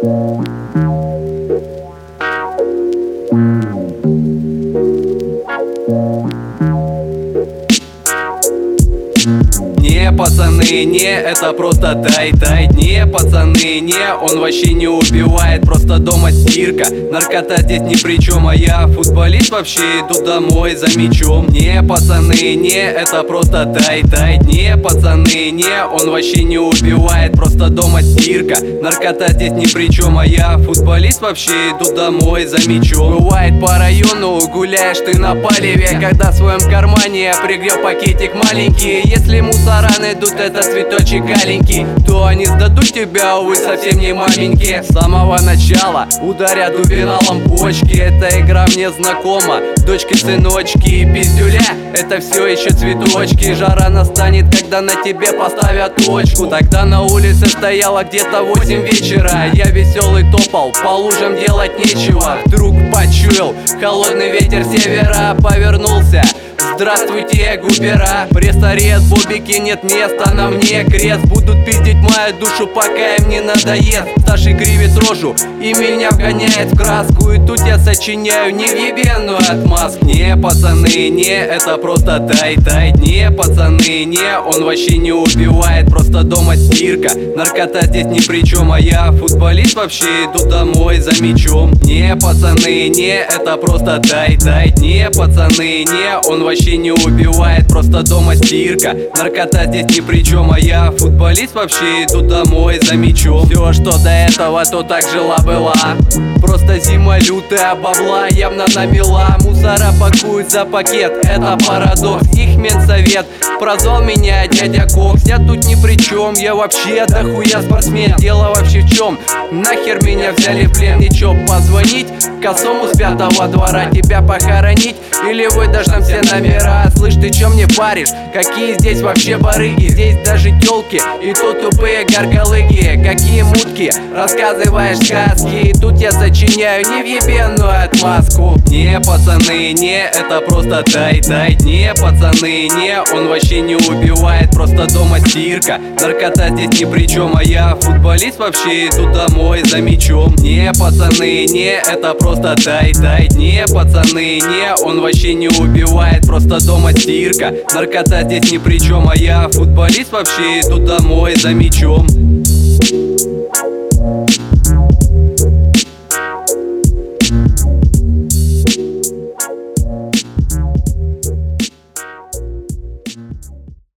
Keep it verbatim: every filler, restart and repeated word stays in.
Не, пацаны, не, это просто тай-тай. Не, пацаны, не, он вообще не убивает, просто дома стирка. Наркота здесь ни при чем, а я футболист, вообще иду домой за мячом. Не, пацаны, не, это просто тай-тай. Не, пацаны, не, он вообще не убивает, просто дома стирка. Наркота здесь ни при чем, а я футболист, вообще иду домой за мячом. Бывает по району, гуляешь ты на палеве, когда в своем кармане я пригрел пакетик маленький. Если мусора найдут этот цветочек аленький, то они сдадут тебя, увы, совсем не маменьки. С самого начала ударят дубиналом почки. Эта игра мне знакома, дочки, сыночки и пиздюля, это все еще цветочки. Жара настанет, когда на тебе поставят точку. Тогда на улице стояло где-то восемь вечера. Я веселый топал, по лужам делать нечего. Вдруг почуял холодный ветер севера, повернулся. Здравствуйте, губера. Пресс-арест, бобики, нет места на мне крест. Будут пиздить мою душу, пока им не надоест. Старший кривит рожу и меня вгоняет в краску. И тут я сочиняю невъебенную отмазку. Не, пацаны, не, это просто тай-тай. Не, пацаны, не, он вообще не убивает, просто дома стирка. Наркота здесь ни при чем, а я футболист, вообще иду домой за мячом. Не, пацаны, не, это просто тай-тай. Не, пацаны, не, он вообще не убивает, просто дома стирка. Наркота здесь ни при чем, а я футболист, вообще иду домой за мячом. Все, что до этого, то так жила-была. Просто зима лютая, бабла явно намела. Мусора пакуют за пакет, это парадокс. Их медсовет прозвал меня дядя Кокс. Я тут ни при чем, я вообще дохуя спортсмен. Дело вообще в чем? Нахер меня взяли в плен? Ничего, позвонить косому с пятого двора, тебя похоронить или выдашь нам все номера? Слышь, ты чё мне паришь? Какие здесь вообще барыги? Здесь даже тёлки и то тупые горголыги. Какие мутки, рассказываешь сказки. И тут я сочиняю невъебенную отмазку. Не, пацаны, не, это просто тай-тай. Не, пацаны, не, он вообще не убивает, просто дома стирка. Наркота здесь ни при чем, а я футболист, вообще иду домой за мячом. Не, пацаны, не, это просто тай-тай. Не, пацаны, не, он вообще не убивает, просто дома стирка. Наркота здесь ни при чем, а я футболист, вообще иду домой за мячом.